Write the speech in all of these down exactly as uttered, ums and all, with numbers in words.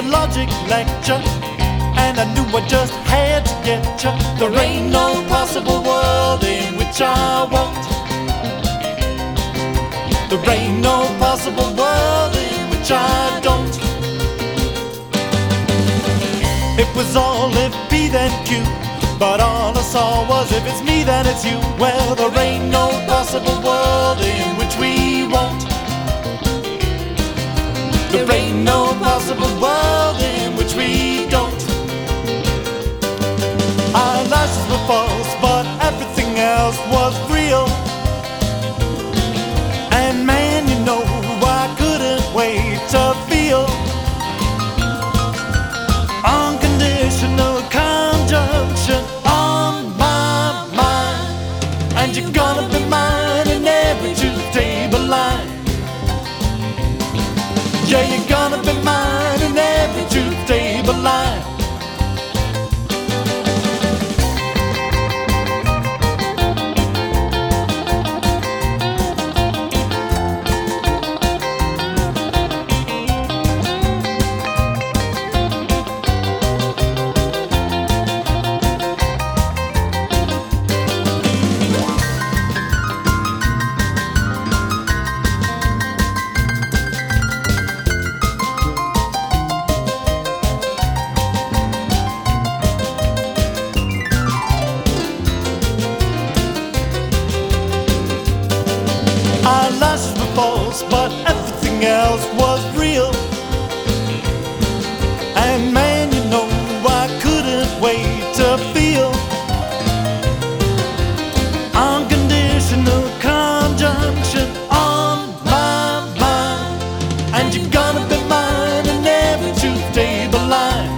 the logic lecture, and I knew I just had to get you. There ain't no possible world in which I won't. There ain't no possible world in which I don't. It was all if P then Q, but all I saw was if it's me then it's you. Well, there ain't no possible world in which we won't. There ain't no possible world in which we don't. Our lashes were false, but everything else was real. And man, you know, I couldn't wait to feel unconditional conjunction on my mind. And you're gonna be mine in every two-table line. Yeah, you're gonna be mine in every two-table line. Our lashes were false, but everything else was real. And man, you know, I couldn't wait to feel unconditional conjunction on my mind. And you're gonna be mine in every two-table line.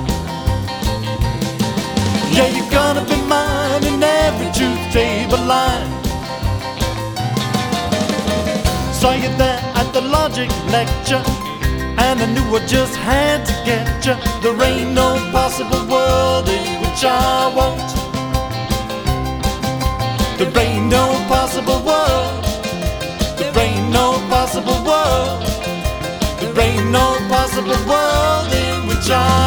Yeah, you're gonna be mine in every two-table line. Saw you there at the logic lecture, and I knew I just had to get you. There ain't no possible world in which I won't. There ain't no possible world. There ain't no possible world. There ain't no possible world in which I